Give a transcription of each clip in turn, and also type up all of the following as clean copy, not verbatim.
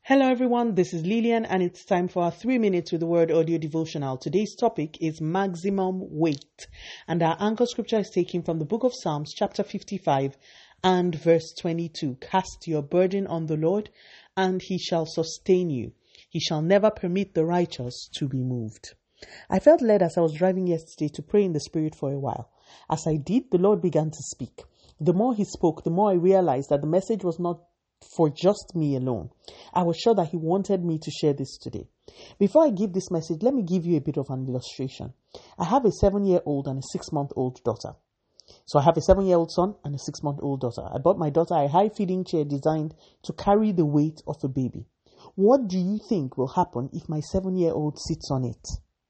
Hello everyone, this is Lillian and it's time for our 3 minutes with the word audio devotional. Today's topic is maximum weight, and our anchor scripture is taken from the book of Psalms chapter 55 and verse 22. Cast your burden on the Lord and he shall sustain you. He shall never permit the righteous to be moved. I felt led as I was driving yesterday to pray in the spirit for a while. As I did, the Lord began to speak. The more he spoke, the more I realized that the message was not for just me alone. I was sure that he wanted me to share this today. Before I give this message, let me give you a bit of an illustration. I have a 7-year-old and a 6-month-old daughter. So I have a 7-year-old son and a 6-month-old daughter. I bought my daughter a high feeding chair designed to carry the weight of a baby. What do you think will happen if my 7-year-old sits on it?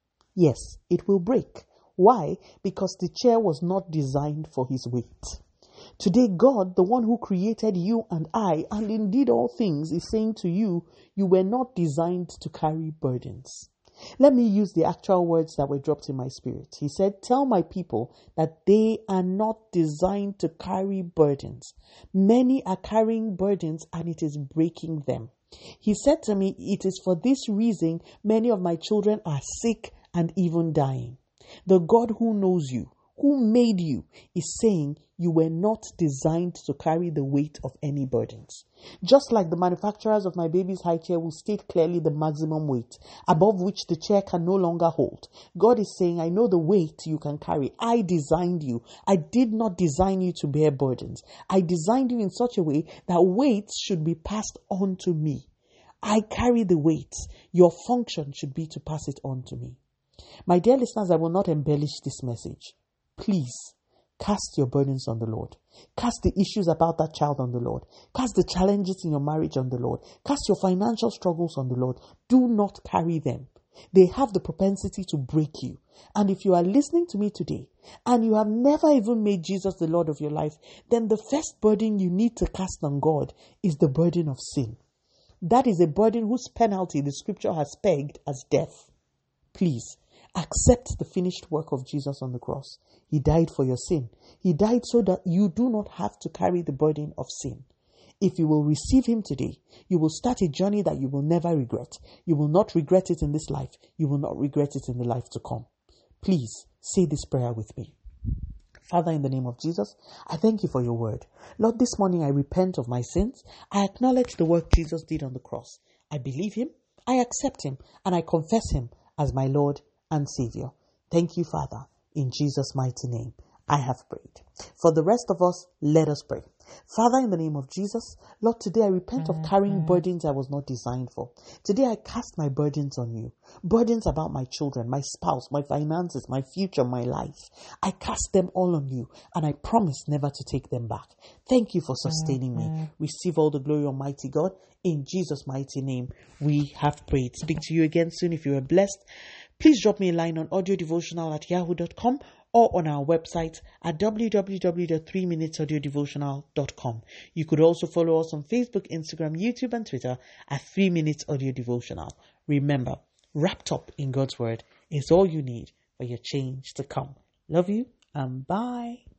Yes, it will break. Why? Because the chair was not designed for his weight. Today, God, the one who created you and I, and indeed all things, is saying to you, you were not designed to carry burdens. Let me use the actual words that were dropped in my spirit. He said, tell my people that they are not designed to carry burdens. Many are carrying burdens and it is breaking them. He said to me, it is for this reason many of my children are sick and even dying. The God who knows you, who made you, is saying you were not designed to carry the weight of any burdens. Just like the manufacturers of my baby's high chair will state clearly the maximum weight, above which the chair can no longer hold. God is saying, I know the weight you can carry. I designed you. I did not design you to bear burdens. I designed you in such a way that weights should be passed on to me. I carry the weights. Your function should be to pass it on to me. My dear listeners, I will not embellish this message. Please, cast your burdens on the Lord. Cast the issues about that child on the Lord. Cast the challenges in your marriage on the Lord. Cast your financial struggles on the Lord. Do not carry them. They have the propensity to break you. And if you are listening to me today and you have never even made Jesus the Lord of your life, then the first burden you need to cast on God is the burden of sin. That is a burden whose penalty the scripture has pegged as death. Please, accept the finished work of Jesus on the cross. He died for your sin. He died so that you do not have to carry the burden of sin. If you will receive him today, you will start a journey that you will never regret. You will not regret it in this life. You will not regret it in the life to come. Please say this prayer with me. Father, in the name of Jesus, I thank you for your word. Lord, this morning I repent of my sins. I acknowledge the work Jesus did on the cross. I believe him, I accept him, and I confess him as my Lord and Savior. Thank you, Father. In Jesus' mighty name, I have prayed. For the rest of us, let us pray. Father, in the name of Jesus, Lord, today I repent of carrying burdens I was not designed for. Today I cast my burdens on you. Burdens about my children, my spouse, my finances, my future, my life. I cast them all on you, and I promise never to take them back. Thank you for sustaining me. Receive all the glory, Almighty God. In Jesus' mighty name, we have prayed. Speak to you again soon if you are blessed. Please drop me a line on audiodevotional@yahoo.com or on our website at www.3minutesaudiodevotional.com. You could also follow us on Facebook, Instagram, YouTube, and Twitter at 3 Minutes Audio Devotional. Remember, wrapped up in God's Word is all you need for your change to come. Love you and bye.